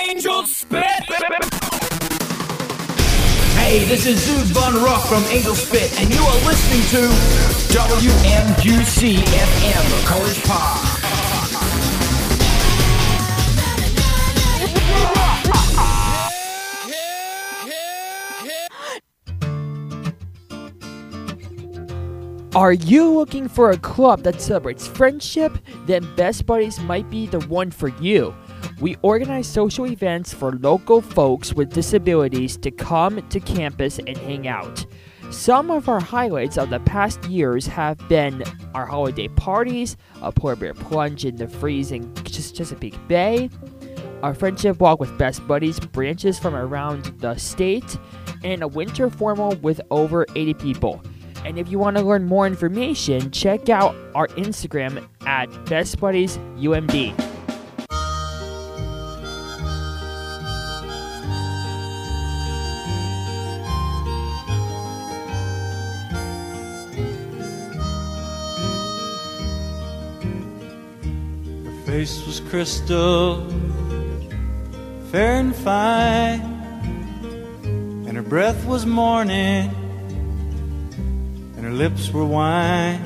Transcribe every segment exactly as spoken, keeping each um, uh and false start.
Angel Spit! Hey, this is Zoot Von Ruff from Angel Spit, and you are listening to W M Q C F M, College Park. Are you looking for a club that celebrates friendship? Then Best Buddies might be the one for you. We organize social events for local folks with disabilities to come to campus and hang out. Some of our highlights of the past years have been our holiday parties, a polar bear plunge in the freezing Chesapeake Bay, our friendship walk with Best Buddies branches from around the state, and a winter formal with over eighty people. And if you want to learn more information, check out our Instagram at Best Buddies U M D. Her face was crystal, fair and fine, and her breath was morning, and her lips were wine,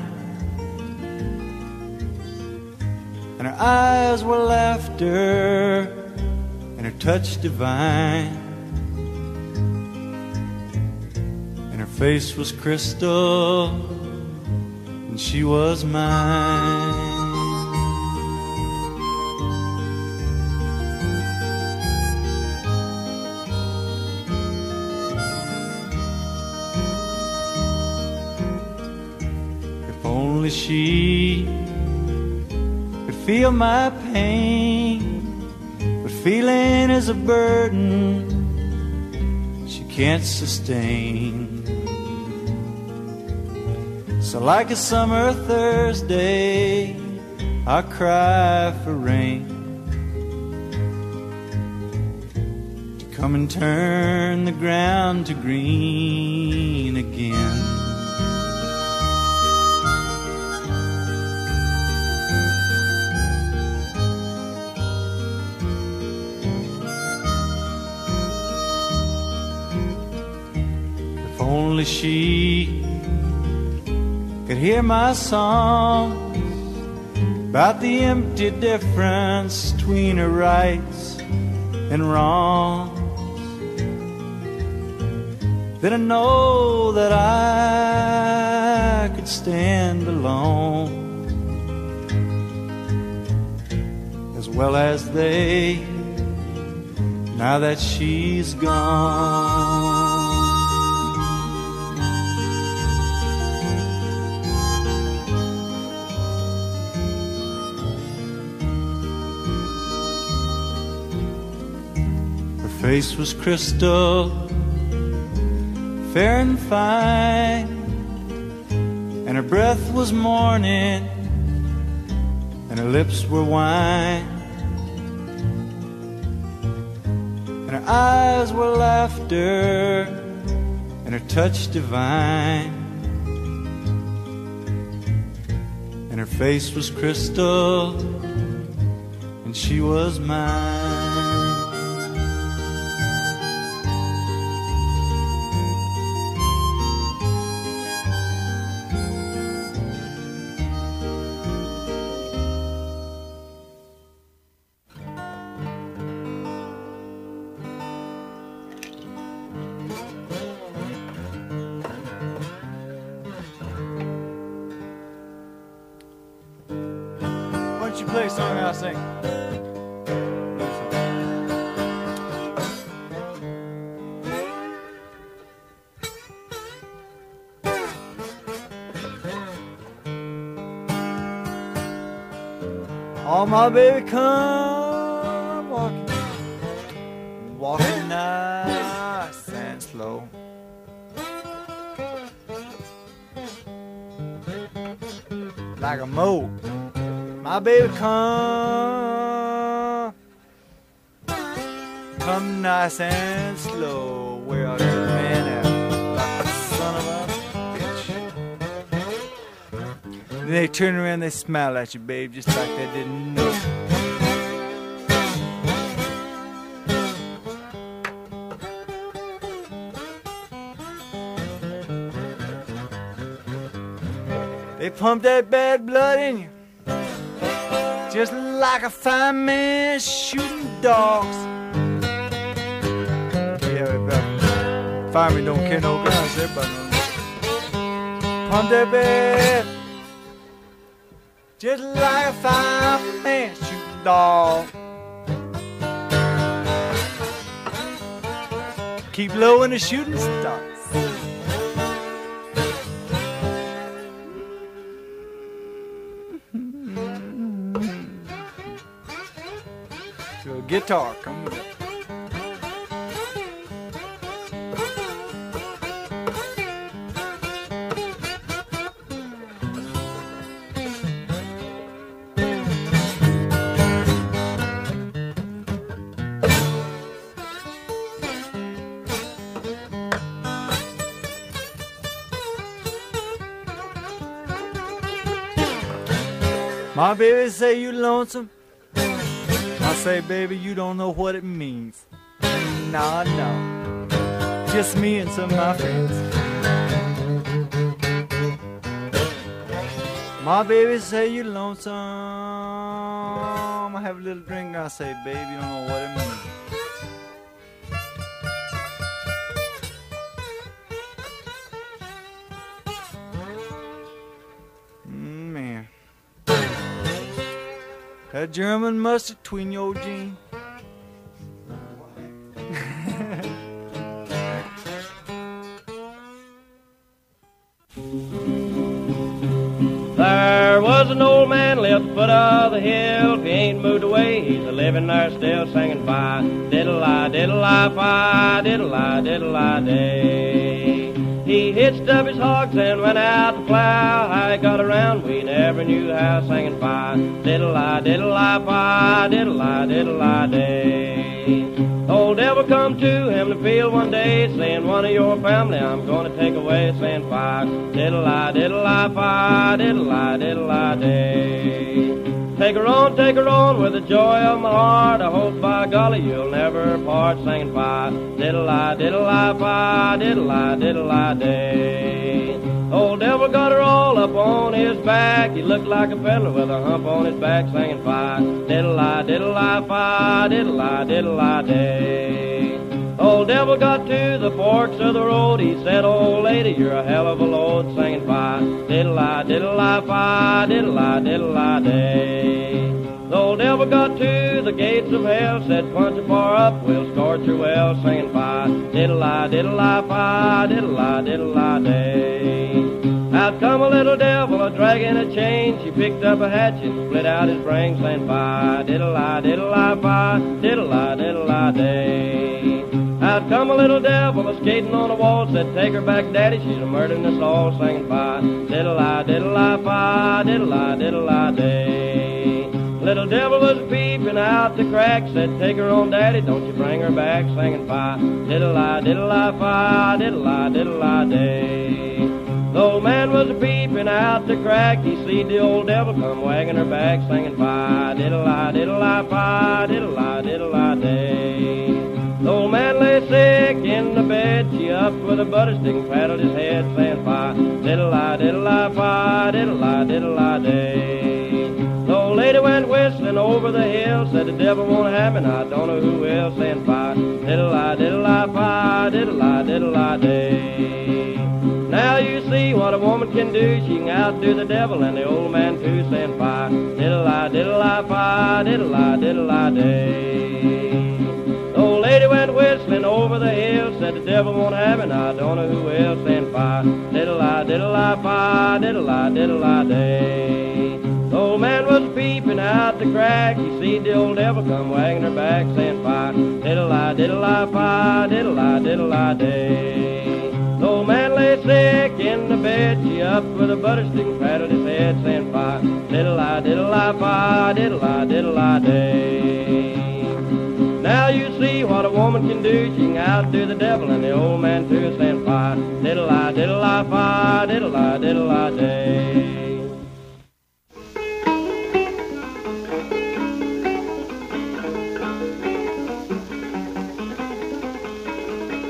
and her eyes were laughter, and her touch divine, and her face was crystal, and she was mine. Only she could feel my pain, but feeling is a burden she can't sustain. So like a summer Thursday, I cry for rain to come and turn the ground to green again. Only she could hear my songs about the empty difference between her rights and wrongs. Then I know that I could stand alone as well as they, now that she's gone. Her face was crystal, fair and fine, and her breath was morning, and her lips were wine, and her eyes were laughter, and her touch divine, and her face was crystal, and she was mine. Play a song and I'll sing. Oh, my baby, come walking, walking nice and slow. Like a mole. My baby, come, come nice and slow. Where are the men at? Like a son of a bitch. Then they turn around, they smile at you, babe, just like they didn't know. They pump that bad blood in you, just like a fireman shooting dogs. Yeah, but firemen don't carry no guns, everybody knows. Pump that bad, just like a fireman shooting dog. Keep low when the shooting starts. To a guitar, come with it. My baby say you lonesome. I say, baby, you don't know what it means. Nah, no. Just me and some of my friends. My baby say you lonesome. I have a little drink and I say, baby, you don't know what it means. That German mustard between your jeans. There was an old man lived at the foot of the hill. If he ain't moved away, he's a living there still, singing fi diddle-I, diddle-I, fi diddle-I, diddle-I day. He hitched up his hogs and went out to plow. How he got around, we never knew how, singing fi diddle-I, diddle-I, fi diddle-I, diddle-I day. Old devil come to him in the field one day, saying, one of your family I'm going to take away, saying fi diddle-I, diddle-I, fi diddle-I, diddle-I day. Take her on, take her on with the joy of my heart. I hope by golly you'll never part, singing fi diddle-I, diddle-I, fi diddle-I, diddle-I day. Old devil got her all up on his back. He looked like a peddler with a hump on his back, singing fi diddle-I, diddle-I, fi diddle-I, diddle-I day. Old devil got to the forks of the road. He said, old lady, you're a hell of a load, singing fi diddle-I, diddle-I, fi diddle-I, diddle-I day. The old devil got to the gates of hell, said, punch her far up, we'll scorch her well, singing fi diddle-I, diddle-I, fi diddle-I, diddle-I day. Out come a little devil, a dragging a chain. She picked up a hatchet, split out his brains, saying fi diddle-I, diddle-I, fi diddle-I, diddle-I day. Out come a little devil, a skating on the wall, said, take her back, daddy, she's a murdering us all, singing fi diddle-I, diddle-I, fi diddle-I, diddle-I day. Little devil was peeping out the crack, said, take her on, daddy, don't you bring her back, singing fi diddle-I, diddle-I, fi diddle-I, diddle-I day. The old man was a peeping out the crack. He see the old devil come wagging her back, singing fi diddle-I, diddle-I, fi diddle-I, diddle-I day. The old man lay sick in the bed. She up with a butter stick and paddled his head, saying fi diddle-I, diddle-I, fi diddle-I, diddle-I day. The old lady went whistling over the hill, said the devil won't have me, and I don't know who will, saying fi diddle-I, diddle-I, fi diddle-I, diddle-I day. Now you see what a woman can do. She can outdo the devil and the old man too, saying fi diddle-I, diddle-I, fi diddle-I, diddle-I day. The old lady went whistling over the hill, said the devil won't have it, and I don't know who will, saying fi diddle-I, diddle-I, fi diddle-I, diddle-I day. The old man was peeping out the crack. He see the old devil come wagging her back, saying fi diddle-I, diddle-I, fi diddle-I, diddle-I day. The old man lay sick in the bed. She up with a butter stick and patted his head, saying fi diddle-I, diddle-I, fi diddle-I, diddle-I day. Now you see what a woman can do. She can outdo the devil and the old man too, saying fi diddle-I, diddle-I, fi diddle-I, diddle-I day.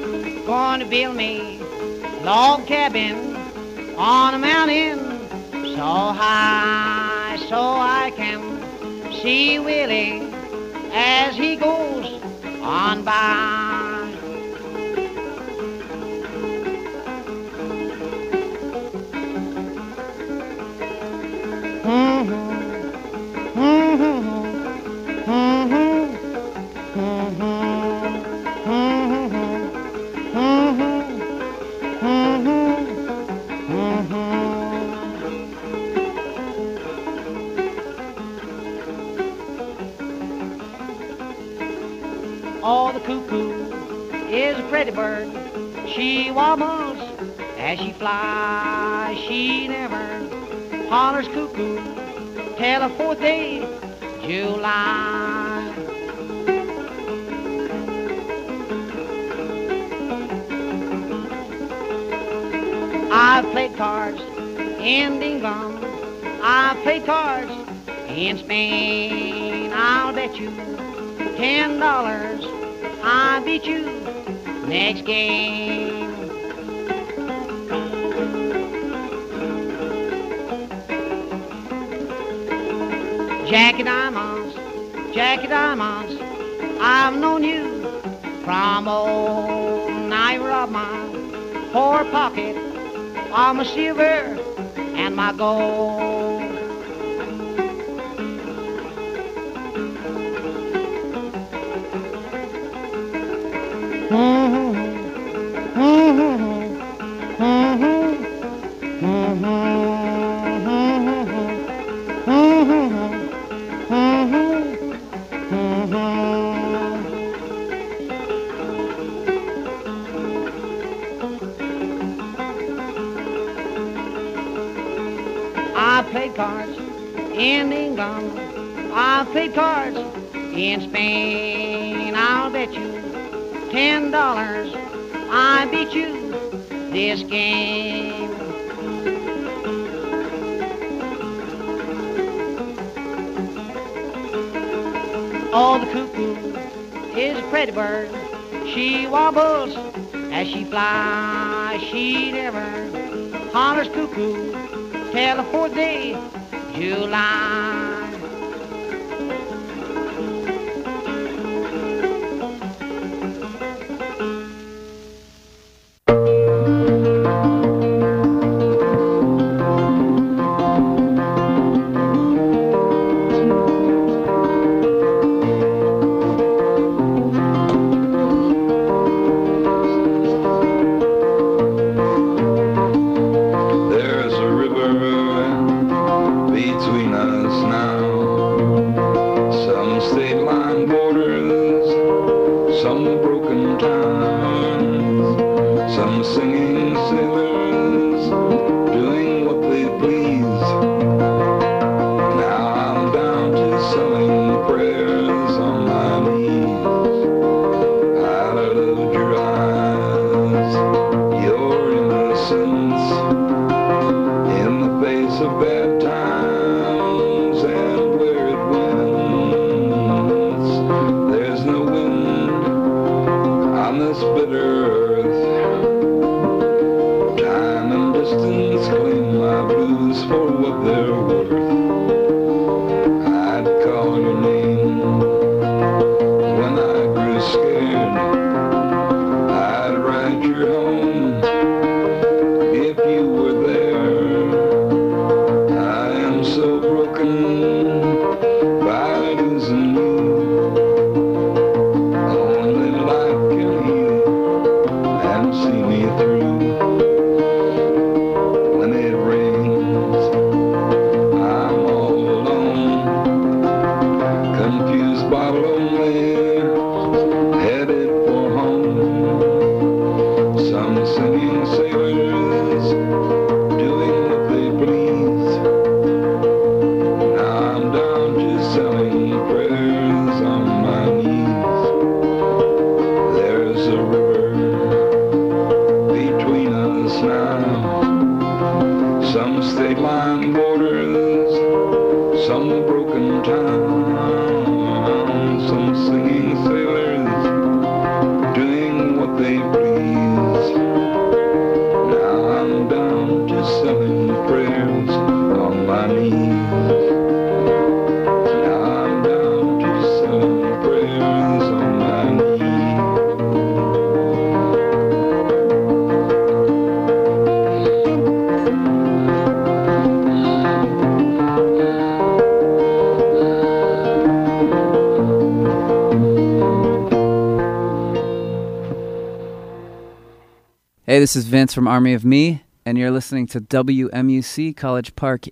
Going to build me log cabin on a mountain so high so I can see Willie as he goes on by. Oh, the cuckoo is a pretty bird. She wobbles as she flies. She never hollers cuckoo till the fourth day July. I've played cards in England. I've played cards in Spain. I'll bet you ten dollars I beat you next game. Jackie Diamonds, Jackie Diamonds, I've known you from old. Now you rob my poor pocket of my silver and my gold. I played cards in England. I played cards in Spain. I'll bet you ten dollars I beat you this game. Oh, the cuckoo is a pretty bird. She wobbles as she flies. She never hollers cuckoo till the fourth day July. Bitter earth, time and distance. Hey, this is Vince from Army of Me, and you're listening to W M U C College Park.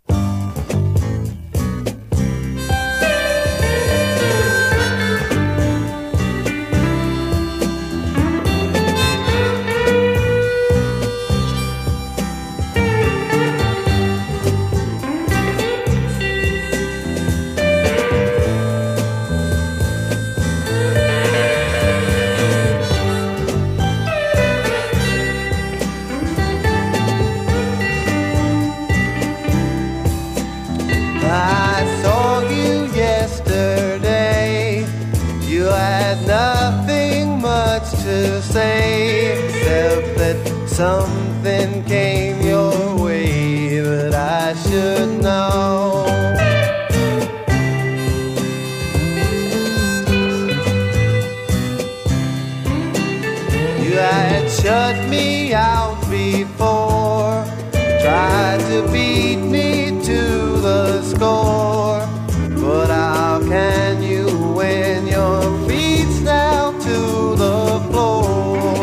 Something came your way that I should know. You had shut me out before, tried to beat me to the score. But how can you when your feet's down to the floor?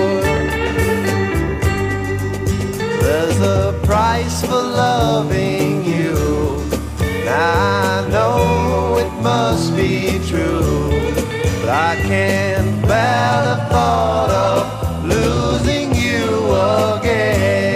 There's a price for loving you. I know it must be true, but I can't bear the thought of losing you again.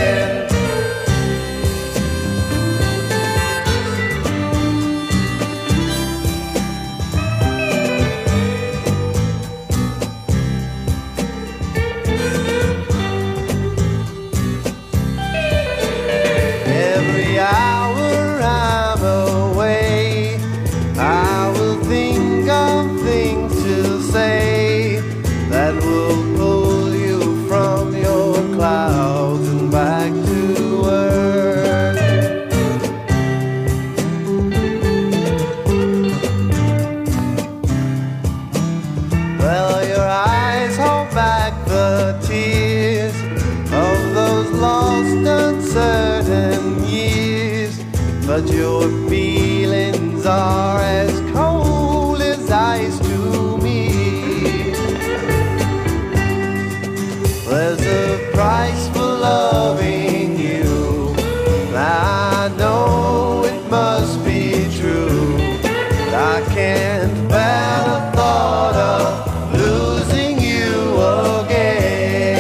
But your feelings are as cold as ice to me. There's a price for loving you. I know it must be true, but I can't bear the thought of losing you again.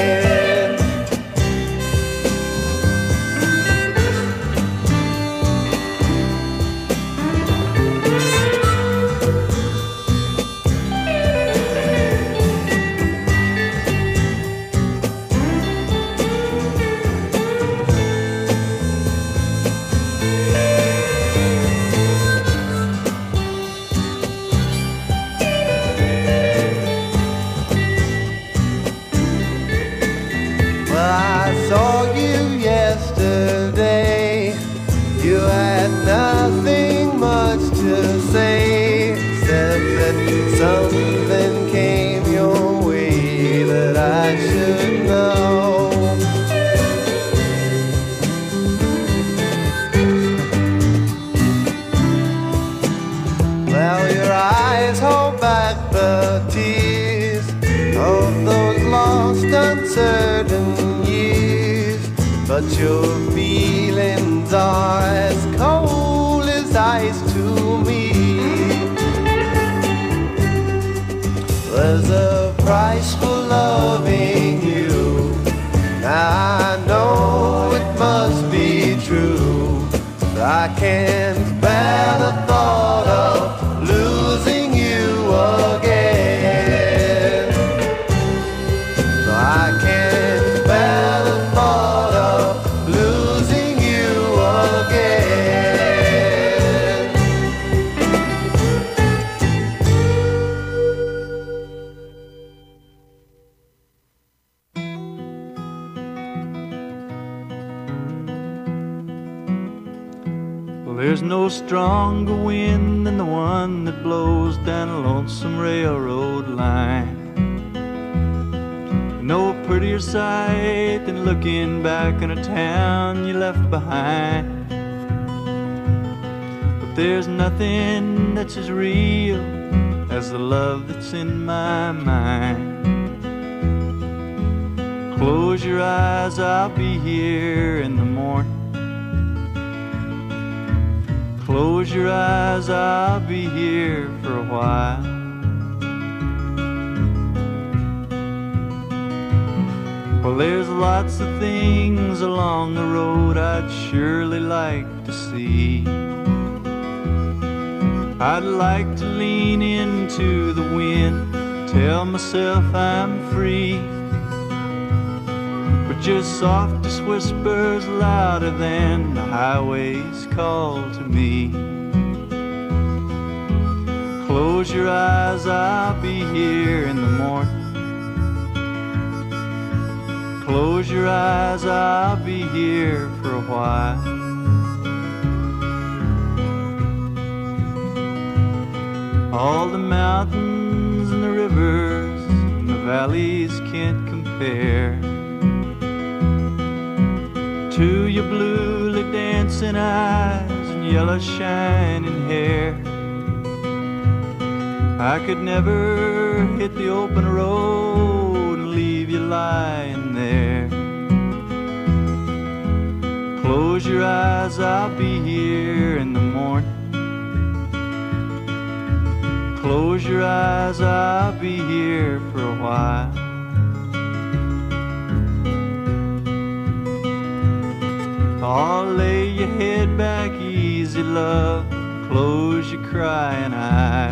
Something came your way that I should know. Well, your eyes hold back the tears of those lost, uncertain years, but your feelings are as cold as ice to me. There's a price for loving you. I know it must be true. I can't bear the thought of losing you again. I can't bear the thought of losing you again. There's no stronger wind than the one that blows down a lonesome railroad line. No prettier sight than looking back on a town you left behind. But there's nothing that's as real as the love that's in my mind. Close your eyes, I'll be here in the morning. Close your eyes, I'll be here for a while. Well, there's lots of things along the road I'd surely like to see. I'd like to lean into the wind, tell myself I'm free, but just softest whispers louder than the highway's call to me. Close your eyes, I'll be here in the morning. Close your eyes, I'll be here for a while. All the mountains and the rivers and the valleys can't compare to your bluely dancing eyes and yellow shining hair. I could never hit the open road and leave you lying there. Close your eyes, I'll be here in the morning. Close your eyes, I'll be here for a while. Oh, lay your head back easy, love. Close your crying eyes.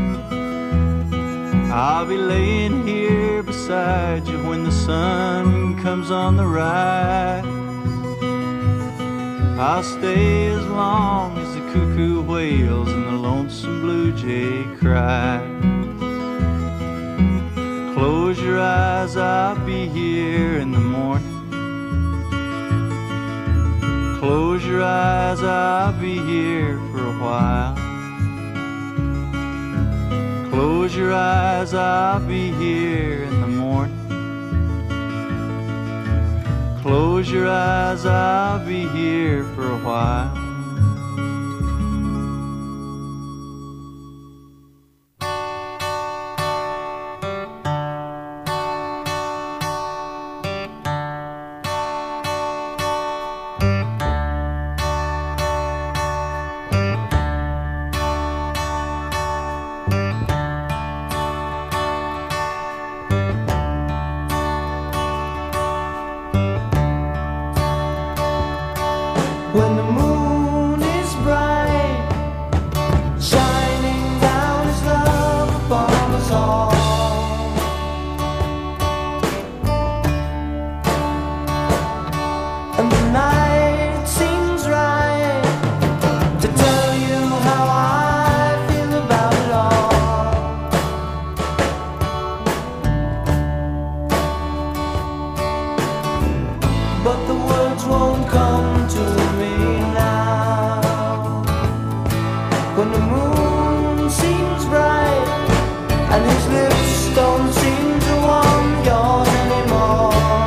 I'll be laying here beside you when the sun comes on the rise. I'll stay as long as the cuckoo wails and the lonesome blue jay cries. Close your eyes, I'll be here in the morning. Close your eyes, I'll be here for a while. Close your eyes, I'll be here in the morning. Close your eyes, I'll be here for a while. When the moon is bright, shining down His love upon us all, and the night seems right to tell you how I feel about it all. But the words won't come to me now. When the moon seems bright and His lips don't seem to want yours anymore,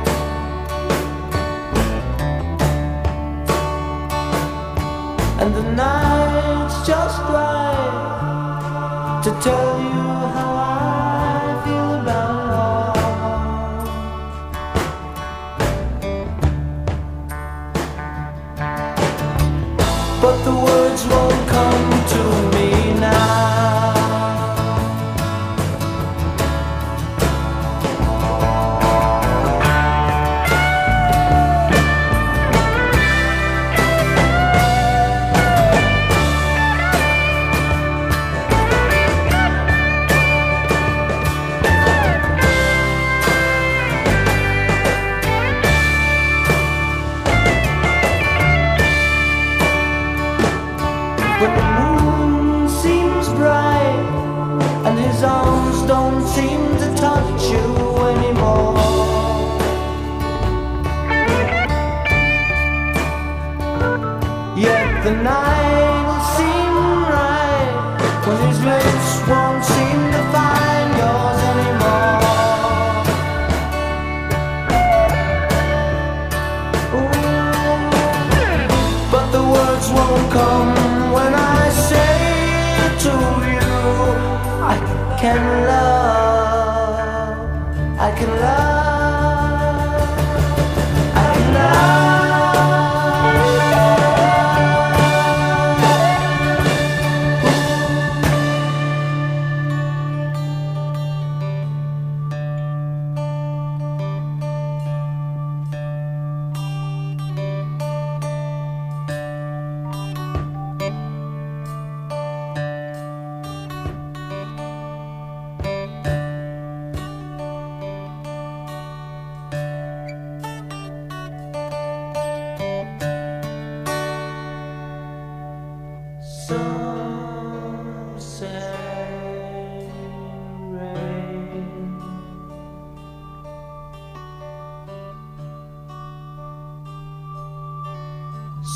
and the night's just right to tell you how I feel about it all. But the words won't come to me now. When the moon seems bright and His arms don't seem to touch you anymore, yet the night will seem right when His lips won't seem to find yours anymore. Ooh, but the words won't come when I say to you, I can love, I can love.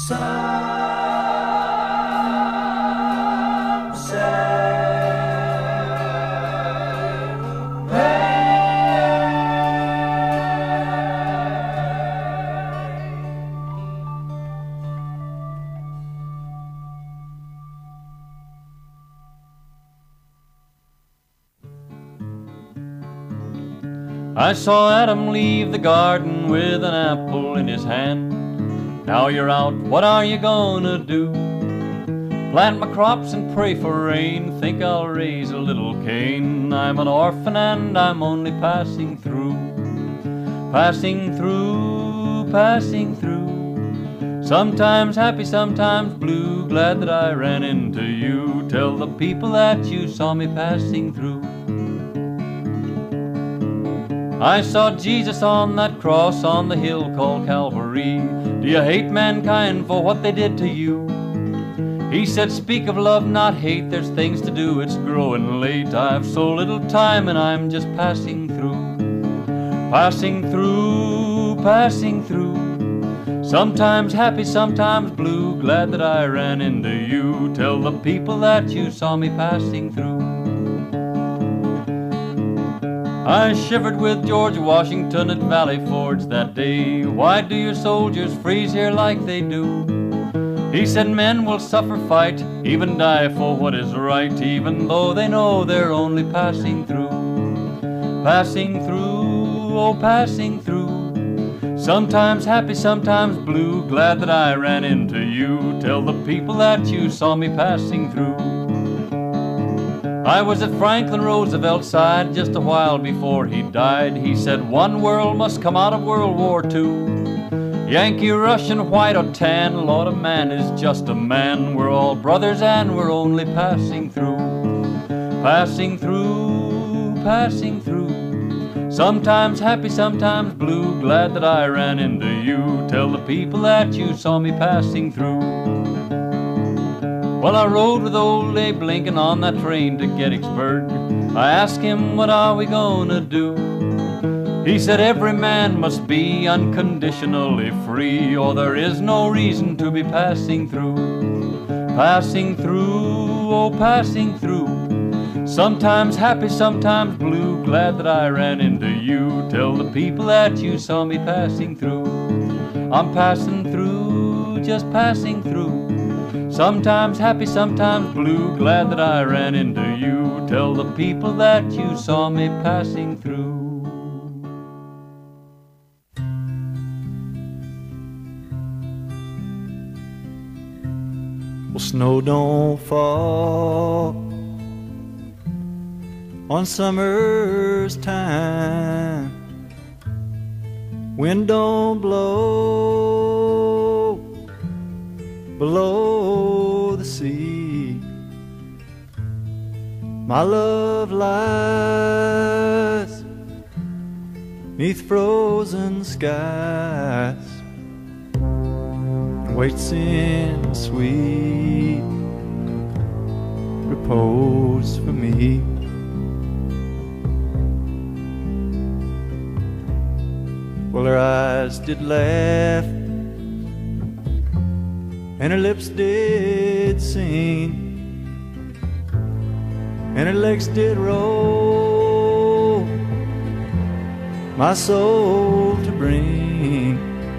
I saw Adam leave the garden with an apple in his hand. Now you're out, what are you gonna do? Plant my crops and pray for rain, think I'll raise a little cane. I'm an orphan and I'm only passing through. Passing through, passing through. Sometimes happy, sometimes blue, glad that I ran into you. Tell the people that you saw me passing through. I saw Jesus on that cross on the hill called Calvary. Do you hate mankind for what they did to you? He said, speak of love, not hate. There's things to do, it's growing late. I've so little time and I'm just passing through. Passing through, passing through. Sometimes happy, sometimes blue, glad that I ran into you. Tell the people that you saw me passing through. I shivered with George Washington at Valley Forge that day. Why do your soldiers freeze here like they do? He said men will suffer fight, even die for what is right, even though they know they're only passing through. Passing through, oh passing through. Sometimes happy, sometimes blue, glad that I ran into you. Tell the people that you saw me passing through. I was at Franklin Roosevelt's side just a while before he died. He said one world must come out of World War Two. Yankee, Russian, white or tan, Lord, a man is just a man. We're all brothers and we're only passing through. Passing through, passing through. Sometimes happy, sometimes blue, glad that I ran into you. Tell the people that you saw me passing through. Well, I rode with old Abe Lincoln on that train to Gettysburg. I asked him, what are we gonna do? He said, every man must be unconditionally free, or there is no reason to be passing through. Passing through, oh passing through. Sometimes happy, sometimes blue, glad that I ran into you. Tell the people that you saw me passing through. I'm passing through, just passing through. Sometimes happy, sometimes blue, glad that I ran into you. Tell the people that you saw me passing through. Well, snow don't fall on summer's time. Wind don't blow below the sea. My love lies neath frozen skies, waits in sweet repose for me. Well, her eyes did laugh and her lips did sing, and her legs did roll my soul to bring,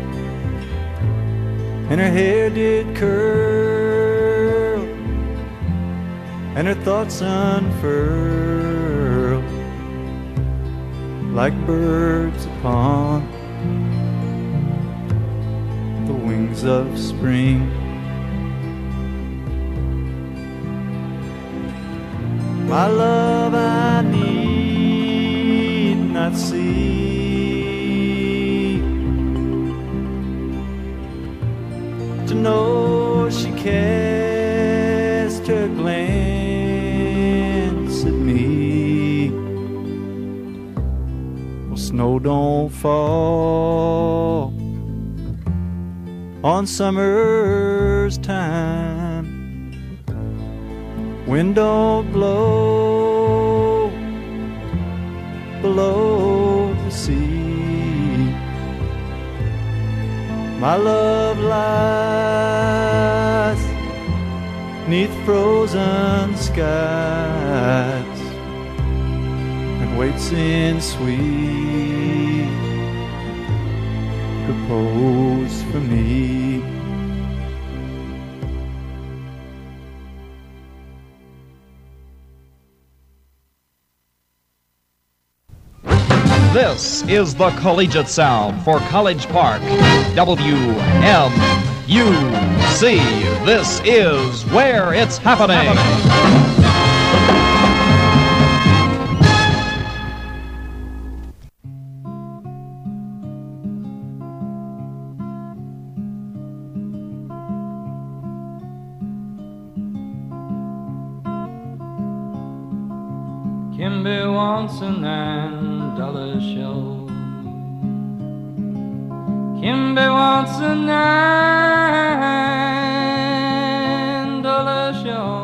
and her hair did curl and her thoughts unfurl like birds upon the wings of spring. My love I need not see to know she cast her glance at me. Well, snow don't fall on summer's time. Wind don't blow below the sea. My love lies neath frozen skies and waits in sweet repose for me. This is the Collegiate Sound for College Park, W M U C. This is where it's happening. Kimby wants a nine dollar show. Kimby wants a nine dollar show.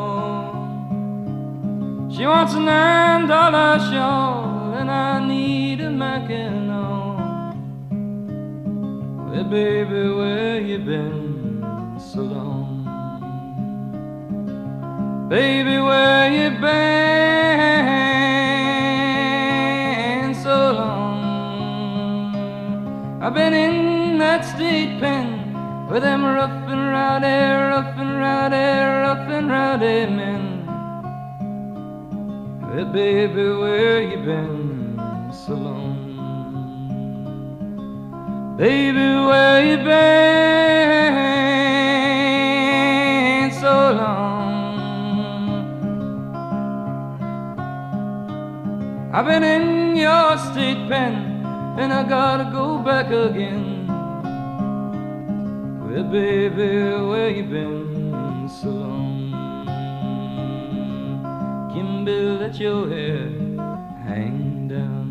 She wants a nine dollar show, and I need a Mackinac. Well, baby, where you been so long? Baby, where you been so long? I've been in that state pen with them rough and rowdy, rough and rowdy, rough and rowdy men. Well, baby, where you been so long? Baby, where you been so long? I've been in your state pen, and I gotta go back again. Well, baby, where you been so long? Kimby, let your hair hang down.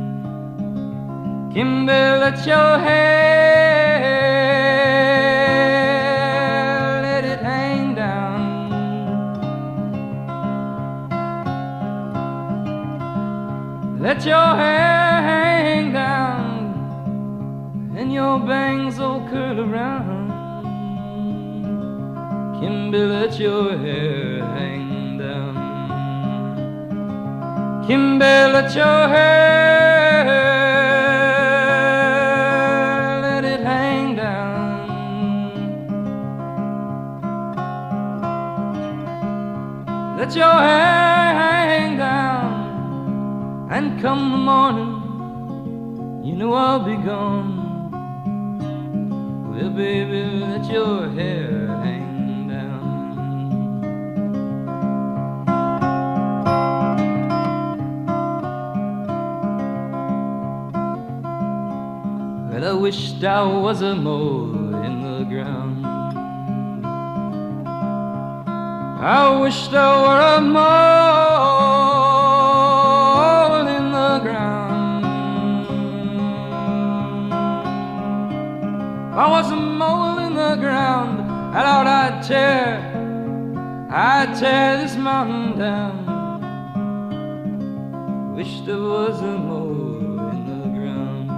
Kimby, let your hair, let it hang down. Let your hair hang down, and your bangs all curl around. Kimby, let your hair hang down. Kimby, let your hair, let it hang down. Let your hair hang down, and come the morning, you know I'll be gone. Well, baby, let your hair hang down. Well, I wished I was a mole in the ground. I wished I were a mole in the ground. If I was a mole in the ground, I thought I'd tear, I'd tear this mountain down. Wished I was a mole in the ground.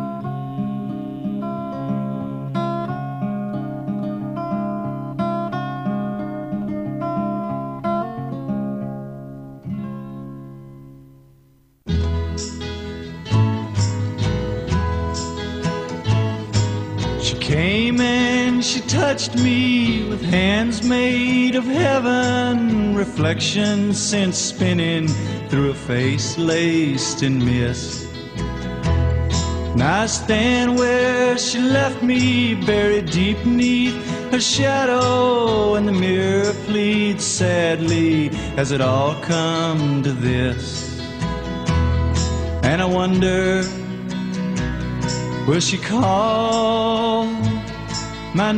Came and she touched me with hands made of heaven, reflections sent spinning through a face laced in mist. And I stand where she left me, buried deep beneath her shadow, and the mirror pleads sadly, has it all come to this? And I wonder, will she call my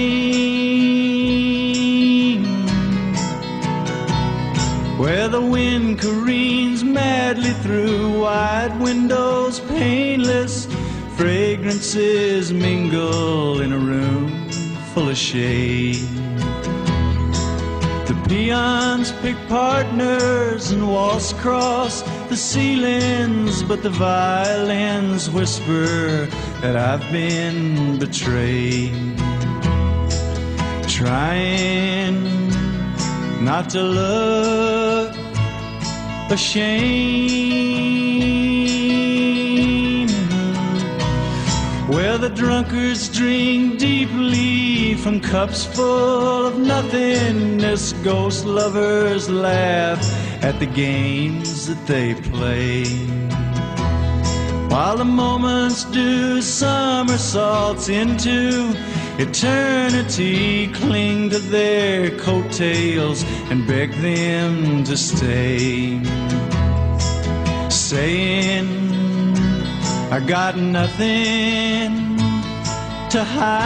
name? Where the wind careens madly through wide windows, painless fragrances mingle in a room full of shade. The peons pick partners and waltz across the ceilings, but the violins whisper that I've been betrayed. Trying not to look ashamed. Where the drunkards drink deeply from cups full of nothingness, ghost lovers laugh at the games that they play. While the moments do somersaults into eternity, cling to their coattails and beg them to stay, saying, I got nothing to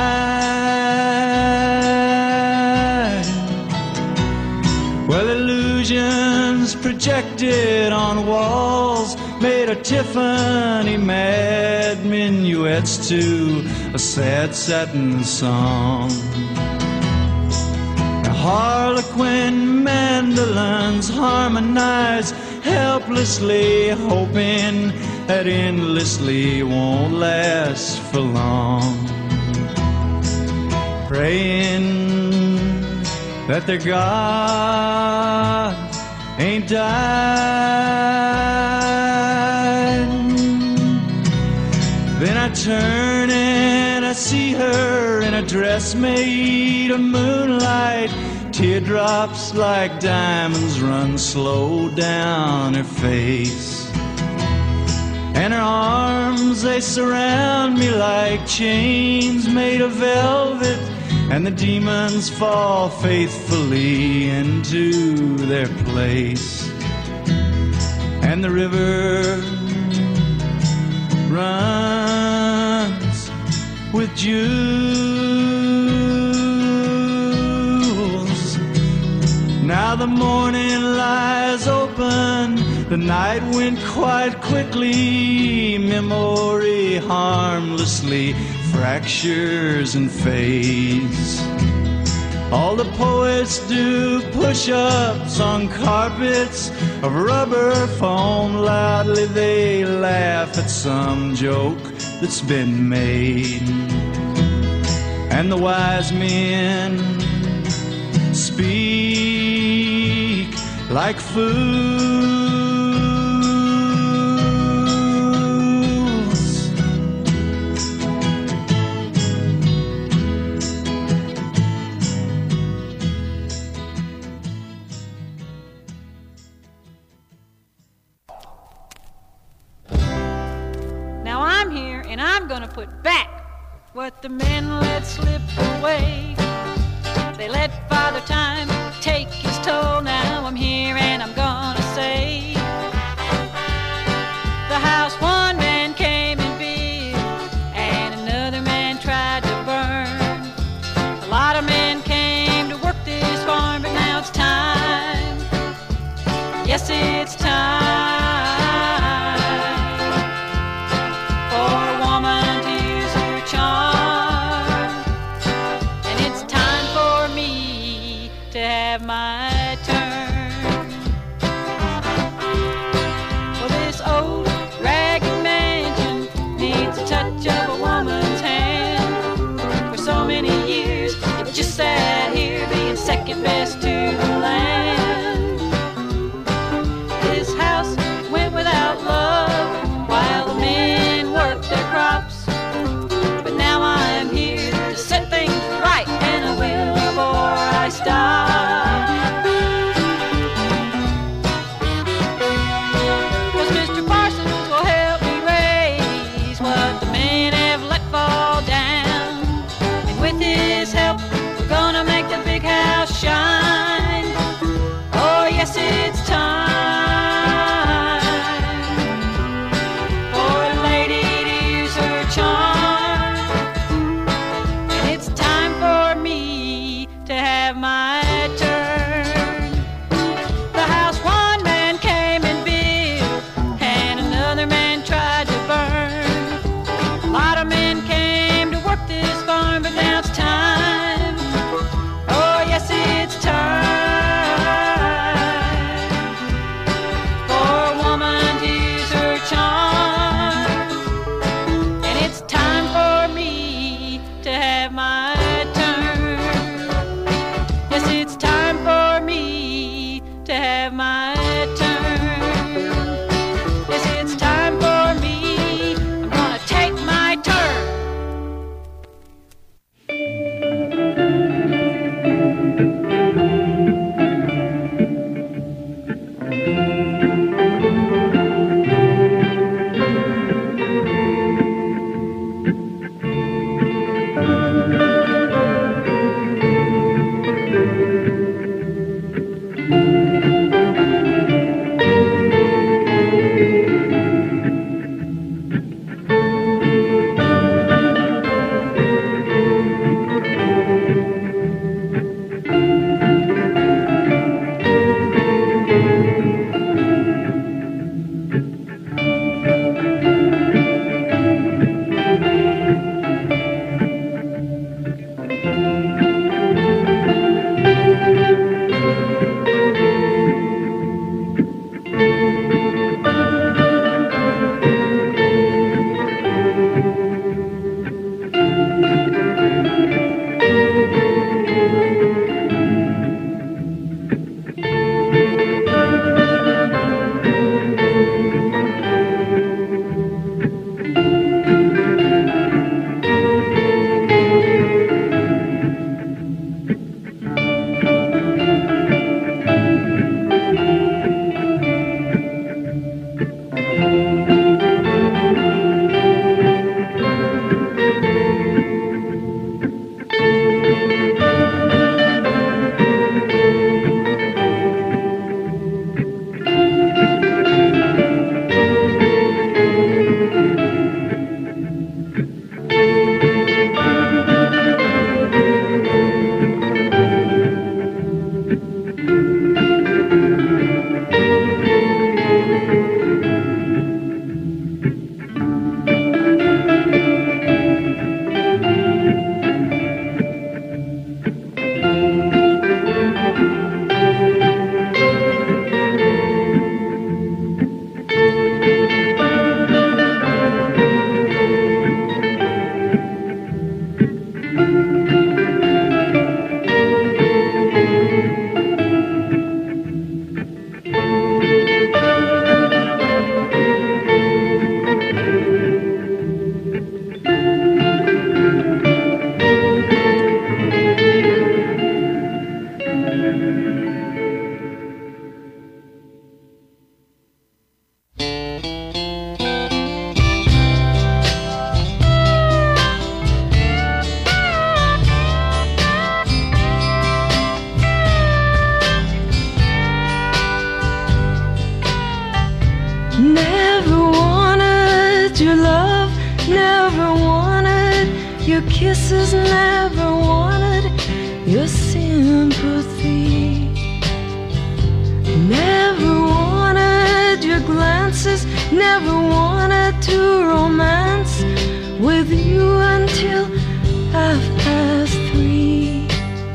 hide. Well, illusions projected on walls made a Tiffany mad minuets to a sad satin song. Now Harlequin mandolins harmonize helplessly, hoping that endlessly won't last for long. Praying that their God ain't died. Then I turn and I see her in a dress made of moonlight. Teardrops like diamonds run slow down her face, and her arms, they surround me like chains made of velvet, and the demons fall faithfully into their place. And the river runs with jewels. Now the morning lies open, the night went quite quickly, memory harmlessly fractures and fades. All the poets do push-ups on carpets of rubber foam. Loudly they laugh at some joke that's been made. And the wise men speak like fools. Put back what the men let slip away. They let Father Time take his toll. Now I'm here and I'm gonna say, the house one man came and built and another man tried to burn. A lot of men came to work this farm, but now it's time. Yes, it's time. My turn. Well, this old ragged mansion needs a touch of a woman's hand. For so many years it just sat here being second best to the land. This house went without love while the men worked their crops, but now I'm here to set things right, and I will before I stop. Shine. Your kisses never wanted your sympathy. Never wanted your glances, never wanted to romance with you until half past three.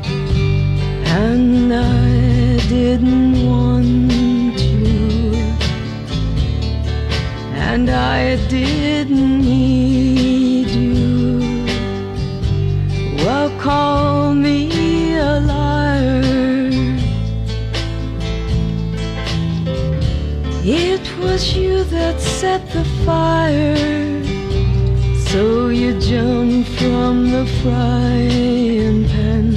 And I didn't want to, and I didn't need you. Well, call me a liar. It was you that set the fire, so you jumped from the frying pan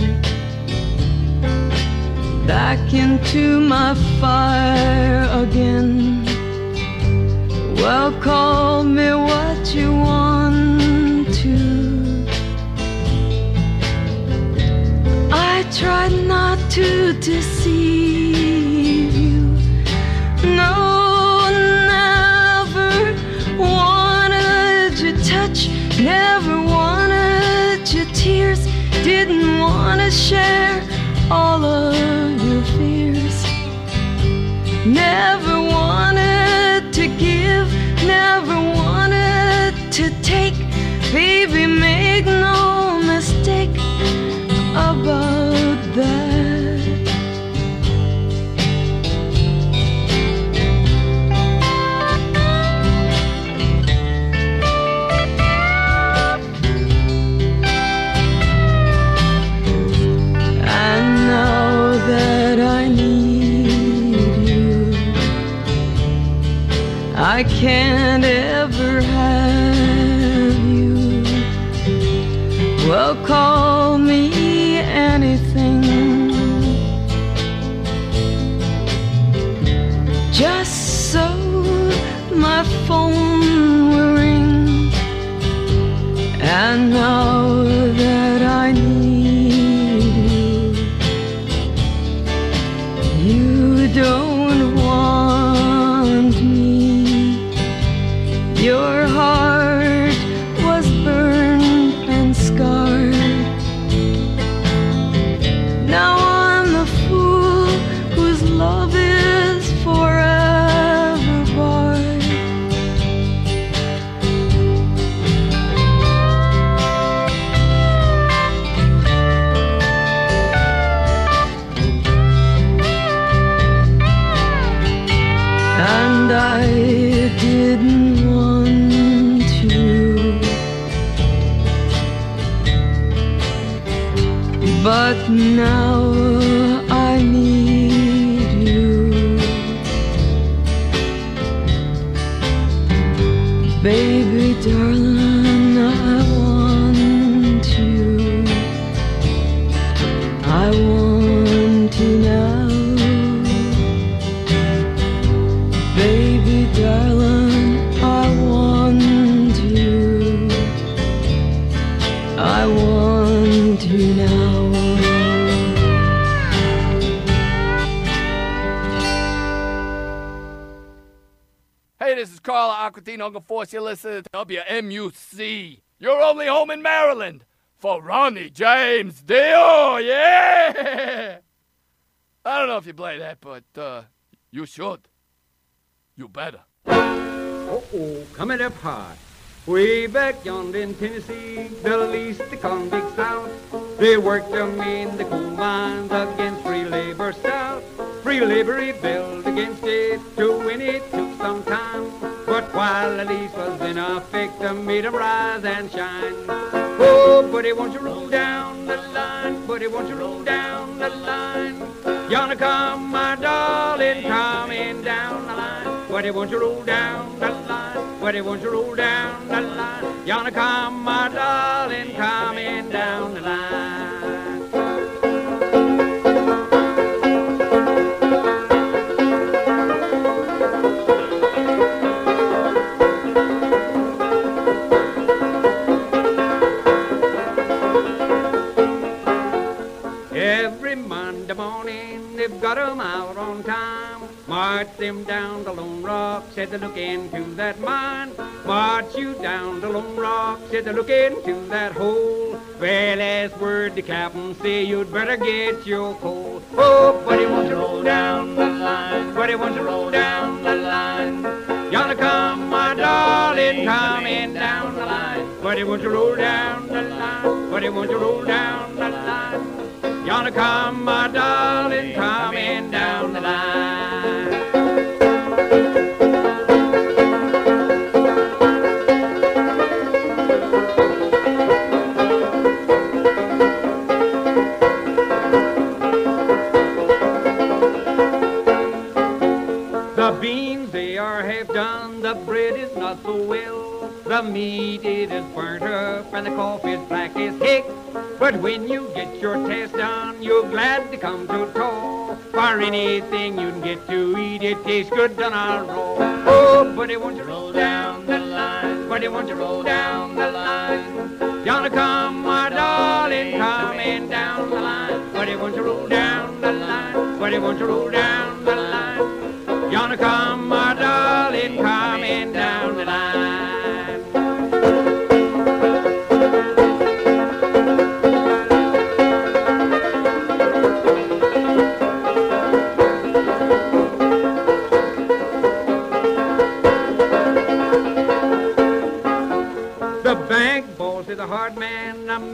back into my fire again. Well, call me what you want to. I tried not to deceive you. No, never wanted your touch, never wanted your tears, didn't want to share all of your fears. Never wanted to give, never wanted to take. Baby, make no mistake about that. And now that I need you, I can't ever have you. Well, call me anything, just so my phone will ring. And now that I need you, you don't want me. Your heart was burned and scarred. Now I'm the fool whose love is forever barred. And I didn't want to, but now I need you. Baby, darling, I want you. I want you now. Baby, darling, I want you. I want you now. Hey, this is Carl Aquatino. I'm gonna force you to listen to W M U C. Your only home in Maryland for Ronnie James Dio. Yeah! I don't know if you play that, but uh, you should. You better. Uh-oh, coming up hot. Way back yonder in Tennessee, the least the convicts out. They worked them in the coal mines against free labor south. Free labor rebelled against it, to win it took some time. But while the lease was in effect, they made them rise and shine. Oh, buddy, won't you roll down the line? Buddy, won't you roll down the line? Yonder come my darling, coming down the line. Buddy, won't you roll down the line? Buddy, won't you roll down the line? Yonder come my darling, coming down the line. Every Monday morning they've got 'em out on time. My march them down to Lone Rock, said to look into that mine. March you down to Lone Rock, said to look into that hole. Well, as word the captain say, you'd better get your coal. Oh, buddy, won't you roll down the line? Buddy, won't you roll down the line? Yonder come my darling, coming down the line. Buddy, won't you roll down the line? Buddy, won't you roll down the line? Yonder come my darling, coming down the line. The beans, they are half done, the bread is not so well. The meat, it is burnt up, and the coffee is black as heck. But when you get your task done, you're glad to come to toll. For anything you can get to eat, it tastes good done all raw. Oh, buddy, won't you roll down the line? Buddy, won't you roll down the line? Yonder come my darling, coming down the line. Buddy, won't you roll down the line? Buddy, won't you roll down the line? Yonder come my darling, coming down the line. The bank boss is a hard man.